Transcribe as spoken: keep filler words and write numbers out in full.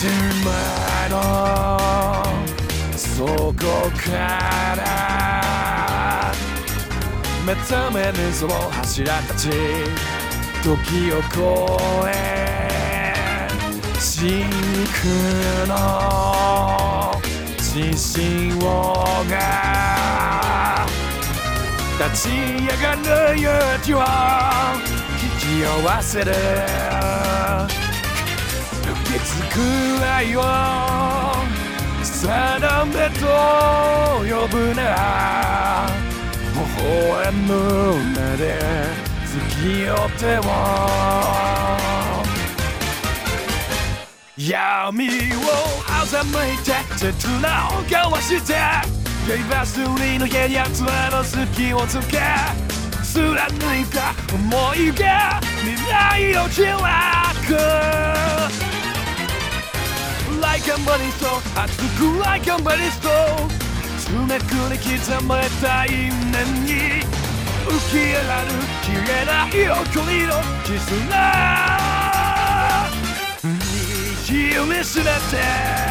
前のそこから目覚めるその柱たち時を越え真空の自信をが立ち上がる勇気を引き寄せる受け継ぐ愛を定めと呼ぶな微笑む目で月夜手を闇を欺いて切なを交わしてゲイバス売りの部屋つらの隙をつけ貫いた想いが未来を開く Like a money stone 熱く Like a money stone 詰めくり刻まれた因縁に浮き上がる綺麗な横りの絆握りしめて